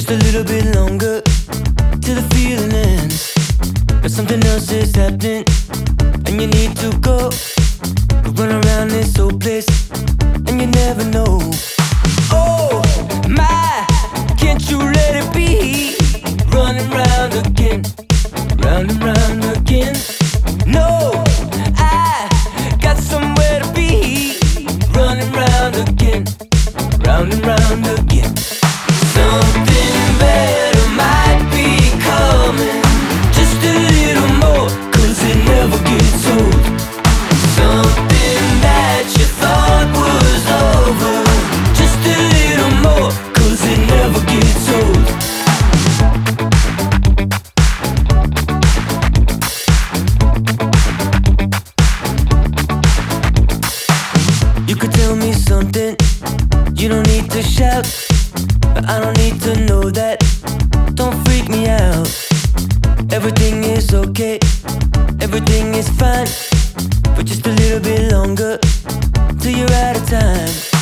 Just a little bit longer till the feeling ends. But something else is happening, and you need to go. Run around this whole place, and you never know. Oh my, can't you let it be? Running round again, round and round again. No, I got somewhere to be. Running round again, round and round again. Something better might be coming. Just a little more, 'cause it never gets old. Something that you thought was over. Just a little more, 'cause it never gets old. You could tell me something, you don't need to shout, but I don't need to know that. Don't freak me out. Everything is okay, everything is fine, but just a little bit longer till you're out of time.